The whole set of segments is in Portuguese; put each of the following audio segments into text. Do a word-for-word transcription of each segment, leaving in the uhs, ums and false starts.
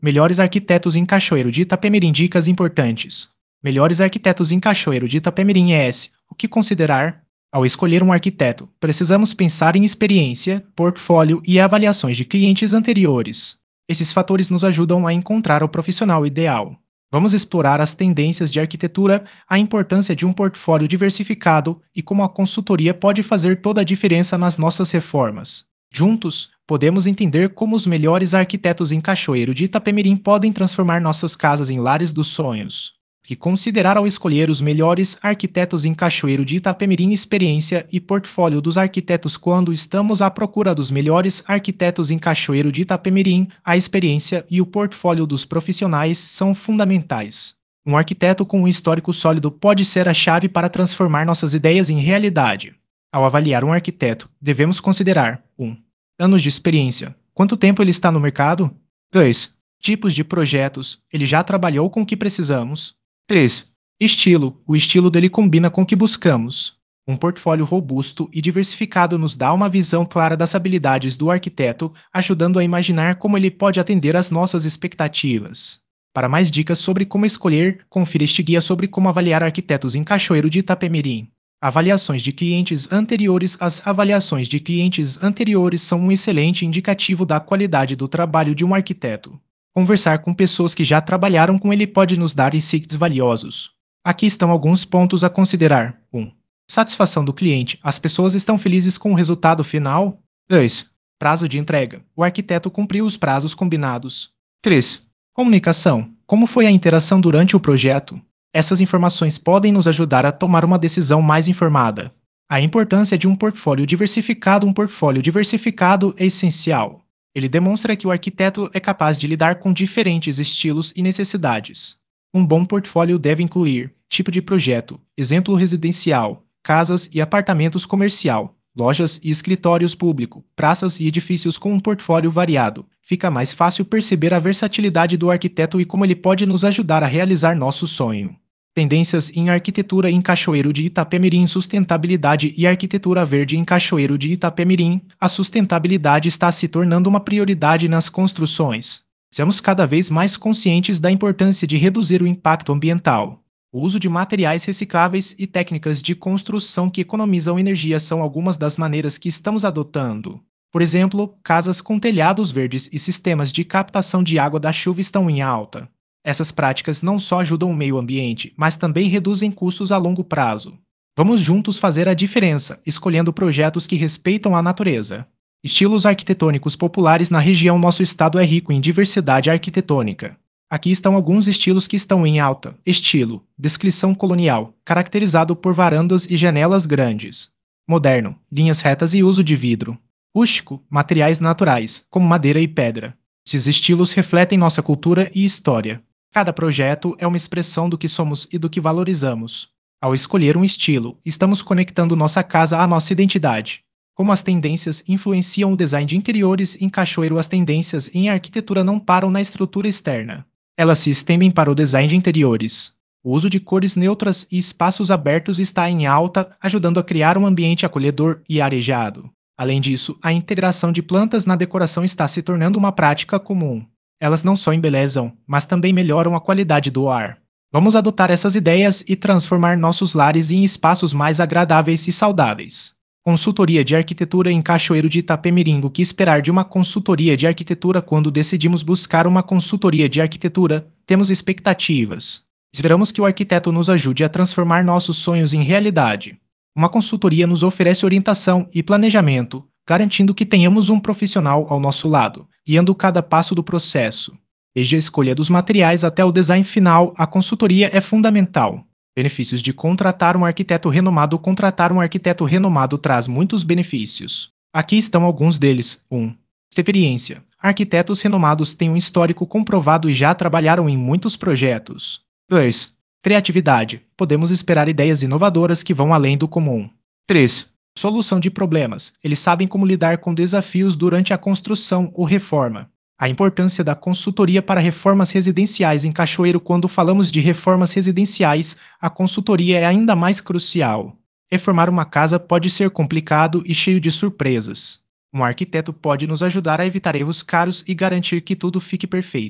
Melhores arquitetos em Cachoeiro de Itapemirim. Dicas importantes. Melhores arquitetos em Cachoeiro de Itapemirim. E S. O que considerar? Ao escolher um arquiteto, precisamos pensar em experiência, portfólio e avaliações de clientes anteriores. Esses fatores nos ajudam a encontrar o profissional ideal. Vamos explorar as tendências de arquitetura, a importância de um portfólio diversificado e como a consultoria pode fazer toda a diferença nas nossas reformas. Juntos, podemos entender como os melhores arquitetos em Cachoeiro de Itapemirim podem transformar nossas casas em lares dos sonhos. O que considerar ao escolher os melhores arquitetos em Cachoeiro de Itapemirim. Experiência e portfólio dos arquitetos. Quando estamos à procura dos melhores arquitetos em Cachoeiro de Itapemirim, a experiência e o portfólio dos profissionais são fundamentais. Um arquiteto com um histórico sólido pode ser a chave para transformar nossas ideias em realidade. Ao avaliar um arquiteto, devemos considerar um Anos de experiência. Quanto tempo ele está no mercado? dois Tipos de projetos. Ele já trabalhou com o que precisamos? três Estilo. O estilo dele combina com o que buscamos. Um portfólio robusto e diversificado nos dá uma visão clara das habilidades do arquiteto, ajudando a imaginar como ele pode atender às nossas expectativas. Para mais dicas sobre como escolher, confira este guia sobre como avaliar arquitetos em Cachoeiro de Itapemirim. Avaliações de clientes anteriores. As avaliações de clientes anteriores são um excelente indicativo da qualidade do trabalho de um arquiteto. Conversar com pessoas que já trabalharam com ele pode nos dar insights valiosos. Aqui estão alguns pontos a considerar. um Satisfação do cliente. As pessoas estão felizes com o resultado final? dois Prazo de entrega. O arquiteto cumpriu os prazos combinados. três Comunicação. Como foi a interação durante o projeto? Essas informações podem nos ajudar a tomar uma decisão mais informada. A importância de um portfólio diversificado. Um portfólio diversificado é essencial. Ele demonstra que o arquiteto é capaz de lidar com diferentes estilos e necessidades. Um bom portfólio deve incluir tipo de projeto, exemplo residencial, casas e apartamentos comercial, lojas e escritórios públicos, praças e edifícios. Com um portfólio variado, fica mais fácil perceber a versatilidade do arquiteto e como ele pode nos ajudar a realizar nosso sonho. Tendências em arquitetura em Cachoeiro de Itapemirim. Sustentabilidade e arquitetura verde em Cachoeiro de Itapemirim. A sustentabilidade está se tornando uma prioridade nas construções. Somos cada vez mais conscientes da importância de reduzir o impacto ambiental. O uso de materiais recicláveis e técnicas de construção que economizam energia são algumas das maneiras que estamos adotando. Por exemplo, casas com telhados verdes e sistemas de captação de água da chuva estão em alta. Essas práticas não só ajudam o meio ambiente, mas também reduzem custos a longo prazo. Vamos juntos fazer a diferença, escolhendo projetos que respeitam a natureza. Estilos arquitetônicos populares na região. Nosso estado é rico em diversidade arquitetônica. Aqui estão alguns estilos que estão em alta. Estilo: descrição colonial, caracterizado por varandas e janelas grandes. Moderno: linhas retas e uso de vidro. Rústico: materiais naturais, como madeira e pedra. Esses estilos refletem nossa cultura e história. Cada projeto é uma expressão do que somos e do que valorizamos. Ao escolher um estilo, estamos conectando nossa casa à nossa identidade. Como as tendências influenciam o design de interiores em Cachoeiro. As tendências em arquitetura não param na estrutura externa. Elas se estendem para o design de interiores. O uso de cores neutras e espaços abertos está em alta, ajudando a criar um ambiente acolhedor e arejado. Além disso, a integração de plantas na decoração está se tornando uma prática comum. Elas não só embelezam, mas também melhoram a qualidade do ar. Vamos adotar essas ideias e transformar nossos lares em espaços mais agradáveis e saudáveis. Consultoria de arquitetura em Cachoeiro de Itapemirim. O que esperar de uma consultoria de arquitetura? Quando decidimos buscar uma consultoria de arquitetura, temos expectativas. Esperamos que o arquiteto nos ajude a transformar nossos sonhos em realidade. Uma consultoria nos oferece orientação e planejamento, garantindo que tenhamos um profissional ao nosso lado, guiando cada passo do processo. Desde a escolha dos materiais até o design final, a consultoria é fundamental. Benefícios de contratar um arquiteto renomado. Contratar um arquiteto renomado traz muitos benefícios. Aqui estão alguns deles. um Experiência. Arquitetos renomados têm um histórico comprovado e já trabalharam em muitos projetos. dois Criatividade. Podemos esperar ideias inovadoras que vão além do comum. três Solução de problemas. Eles sabem como lidar com desafios durante a construção ou reforma. A importância da consultoria para reformas residenciais em Cachoeiro. Quando falamos de reformas residenciais, a consultoria é ainda mais crucial. Reformar uma casa pode ser complicado e cheio de surpresas. Um arquiteto pode nos ajudar a evitar erros caros e garantir que tudo fique perfeito.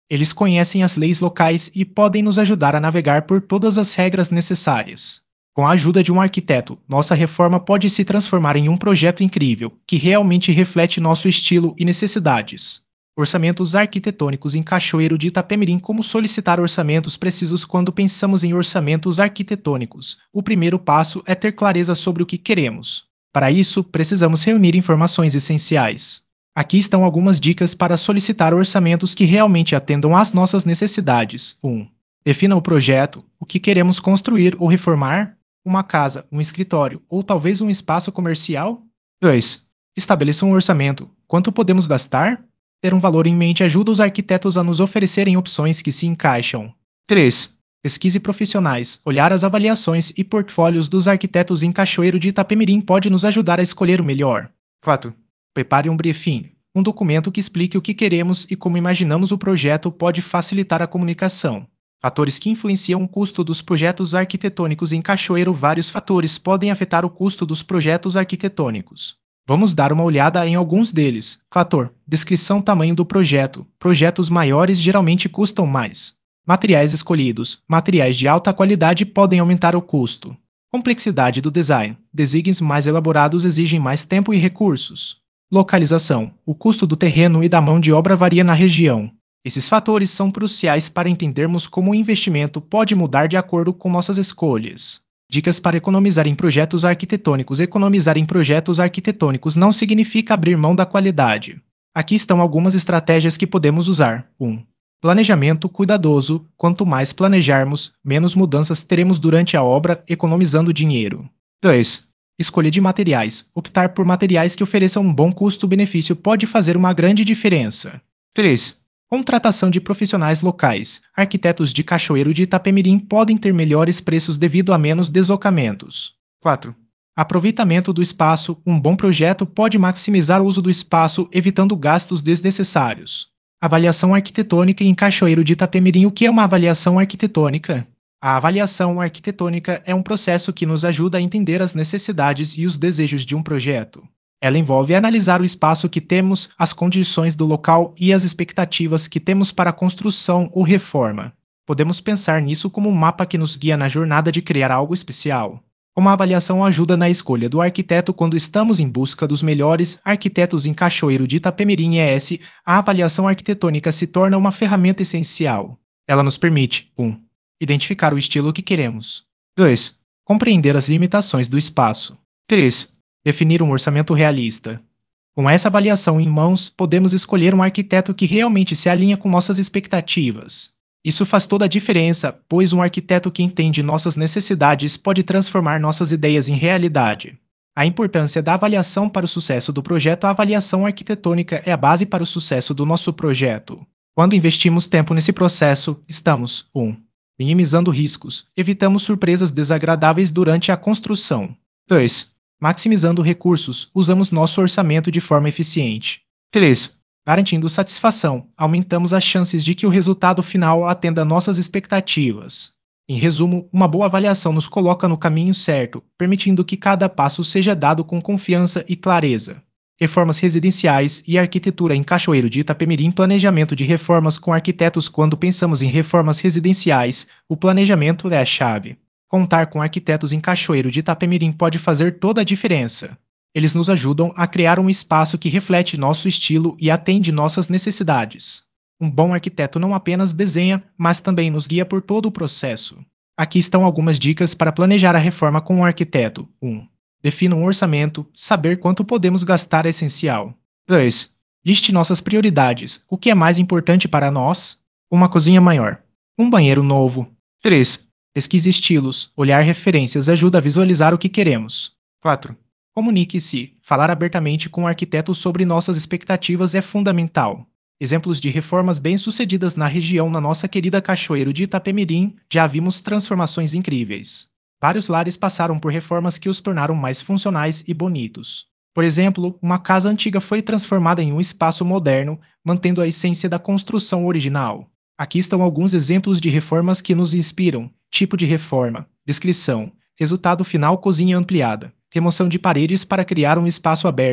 Eles conhecem as leis locais e podem nos ajudar a navegar por todas as regras necessárias. Com a ajuda de um arquiteto, nossa reforma pode se transformar em um projeto incrível, que realmente reflete nosso estilo e necessidades. Orçamentos arquitetônicos em Cachoeiro de Itapemirim. Como solicitar orçamentos precisos quando pensamos em orçamentos arquitetônicos? O primeiro passo é ter clareza sobre o que queremos. Para isso, precisamos reunir informações essenciais. Aqui estão algumas dicas para solicitar orçamentos que realmente atendam às nossas necessidades. um. Defina o projeto, o que queremos construir ou reformar. Uma casa, um escritório ou talvez um espaço comercial? dois. Estabeleça um orçamento. Quanto podemos gastar? Ter um valor em mente ajuda os arquitetos a nos oferecerem opções que se encaixam. três. Pesquise profissionais. Olhar as avaliações e portfólios dos arquitetos em Cachoeiro de Itapemirim pode nos ajudar a escolher o melhor. quatro. Prepare um briefing. Um documento que explique o que queremos e como imaginamos o projeto pode facilitar a comunicação. Fatores que influenciam o custo dos projetos arquitetônicos em Cachoeiro. Vários fatores podem afetar o custo dos projetos arquitetônicos. Vamos dar uma olhada em alguns deles. Fator: descrição, tamanho do projeto. Projetos maiores geralmente custam mais. Materiais escolhidos. Materiais de alta qualidade podem aumentar o custo. Complexidade do design. Designs mais elaborados exigem mais tempo e recursos. Localização. O custo do terreno e da mão de obra varia na região. Esses fatores são cruciais para entendermos como o investimento pode mudar de acordo com nossas escolhas. Dicas para economizar em projetos arquitetônicos. Economizar em projetos arquitetônicos não significa abrir mão da qualidade. Aqui estão algumas estratégias que podemos usar. um. Planejamento cuidadoso. Quanto mais planejarmos, menos mudanças teremos durante a obra, economizando dinheiro. dois. Escolha de materiais. Optar por materiais que ofereçam um bom custo-benefício pode fazer uma grande diferença. três. Contratação de profissionais locais. Arquitetos de Cachoeiro de Itapemirim podem ter melhores preços devido a menos deslocamentos. quatro. Aproveitamento do espaço. Um bom projeto pode maximizar o uso do espaço, evitando gastos desnecessários. Avaliação arquitetônica em Cachoeiro de Itapemirim. O que é uma avaliação arquitetônica? A avaliação arquitetônica é um processo que nos ajuda a entender as necessidades e os desejos de um projeto. Ela envolve analisar o espaço que temos, as condições do local e as expectativas que temos para a construção ou reforma. Podemos pensar nisso como um mapa que nos guia na jornada de criar algo especial. Uma avaliação ajuda na escolha do arquiteto quando estamos em busca dos melhores arquitetos em Cachoeiro de Itapemirim E S. A avaliação arquitetônica se torna uma ferramenta essencial. Ela nos permite: um. Identificar o estilo que queremos. dois. Compreender as limitações do espaço. três. Definir um orçamento realista. Com essa avaliação em mãos, podemos escolher um arquiteto que realmente se alinha com nossas expectativas. Isso faz toda a diferença, pois um arquiteto que entende nossas necessidades pode transformar nossas ideias em realidade. A importância da avaliação para o sucesso do projeto. A avaliação arquitetônica é a base para o sucesso do nosso projeto. Quando investimos tempo nesse processo, estamos: um. Minimizando riscos. Evitamos surpresas desagradáveis durante a construção. dois. Maximizando recursos. Usamos nosso orçamento de forma eficiente. três. Garantindo satisfação. Aumentamos as chances de que o resultado final atenda nossas expectativas. Em resumo, uma boa avaliação nos coloca no caminho certo, permitindo que cada passo seja dado com confiança e clareza. Reformas residenciais e arquitetura em Cachoeiro de Itapemirim. Planejamento de reformas com arquitetos. Quando pensamos em reformas residenciais, o planejamento é a chave. Contar com arquitetos em Cachoeiro de Itapemirim pode fazer toda a diferença. Eles nos ajudam a criar um espaço que reflete nosso estilo e atende nossas necessidades. Um bom arquiteto não apenas desenha, mas também nos guia por todo o processo. Aqui estão algumas dicas para planejar a reforma com um arquiteto. um. Defina um orçamento. Saber quanto podemos gastar é essencial. dois. Liste nossas prioridades. O que é mais importante para nós? Uma cozinha maior. Um banheiro novo. três. Pesquise estilos. Olhar referências ajuda a visualizar o que queremos. quatro. Comunique-se. Falar abertamente com o arquiteto sobre nossas expectativas é fundamental. Exemplos de reformas bem-sucedidas na região. Na nossa querida Cachoeiro de Itapemirim, já vimos transformações incríveis. Vários lares passaram por reformas que os tornaram mais funcionais e bonitos. Por exemplo, uma casa antiga foi transformada em um espaço moderno, mantendo a essência da construção original. Aqui estão alguns exemplos de reformas que nos inspiram. Tipo de reforma. Descrição. Resultado final: cozinha ampliada. Remoção de paredes para criar um espaço aberto.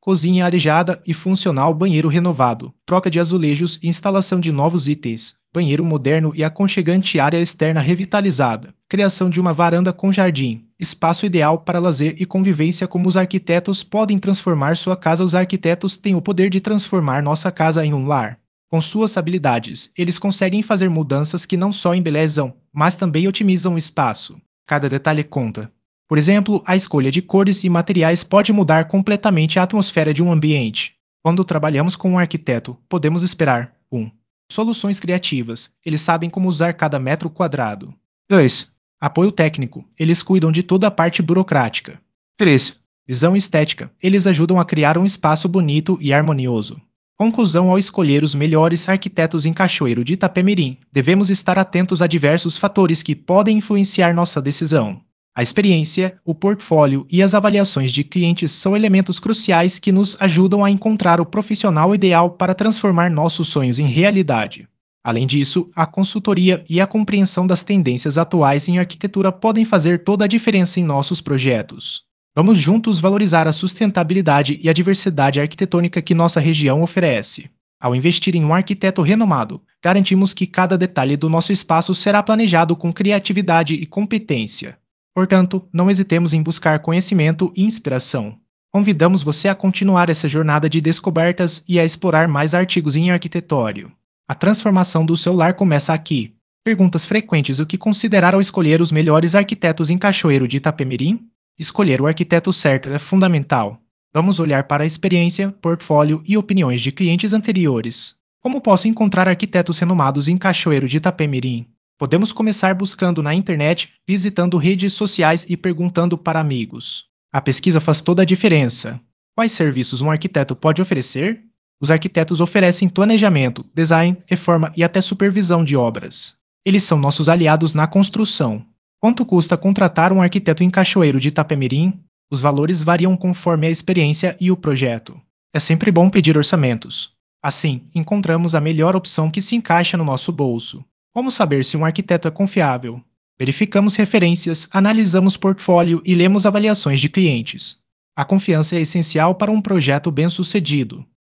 cozinha arejada e funcional, banheiro renovado, troca de azulejos e instalação de novos itens, banheiro moderno e aconchegante, área externa revitalizada, criação de uma varanda com jardim, espaço ideal para lazer e convivência. Como os arquitetos podem transformar sua casa? Os arquitetos têm o poder de transformar nossa casa em um lar. Com suas habilidades, eles conseguem fazer mudanças que não só embelezam, mas também otimizam o espaço. Cada detalhe conta. Por exemplo, a escolha de cores e materiais pode mudar completamente a atmosfera de um ambiente. Quando trabalhamos com um arquiteto, podemos esperar um Soluções criativas. Eles sabem como usar cada metro quadrado. dois Apoio técnico. Eles cuidam de toda a parte burocrática. três Visão estética. Eles ajudam a criar um espaço bonito e harmonioso. Conclusão: ao escolher os melhores arquitetos em Cachoeiro de Itapemirim, devemos estar atentos a diversos fatores que podem influenciar nossa decisão. A experiência, o portfólio e as avaliações de clientes são elementos cruciais que nos ajudam a encontrar o profissional ideal para transformar nossos sonhos em realidade. Além disso, a consultoria e a compreensão das tendências atuais em arquitetura podem fazer toda a diferença em nossos projetos. Vamos juntos valorizar a sustentabilidade e a diversidade arquitetônica que nossa região oferece. Ao investir em um arquiteto renomado, garantimos que cada detalhe do nosso espaço será planejado com criatividade e competência. Portanto, não hesitemos em buscar conhecimento e inspiração. Convidamos você a continuar essa jornada de descobertas e a explorar mais artigos em arquitetório. A transformação do seu lar começa aqui. Perguntas frequentes: o que considerar ao escolher os melhores arquitetos em Cachoeiro de Itapemirim? Escolher o arquiteto certo é fundamental. Vamos olhar para a experiência, portfólio e opiniões de clientes anteriores. Como posso encontrar arquitetos renomados em Cachoeiro de Itapemirim? Podemos começar buscando na internet, visitando redes sociais e perguntando para amigos. A pesquisa faz toda a diferença. Quais serviços um arquiteto pode oferecer? Os arquitetos oferecem planejamento, design, reforma e até supervisão de obras. Eles são nossos aliados na construção. Quanto custa contratar um arquiteto em Cachoeiro de Itapemirim? Os valores variam conforme a experiência e o projeto. É sempre bom pedir orçamentos. Assim, encontramos a melhor opção que se encaixa no nosso bolso. Como saber se um arquiteto é confiável? Verificamos referências, analisamos portfólio e lemos avaliações de clientes. A confiança é essencial para um projeto bem-sucedido.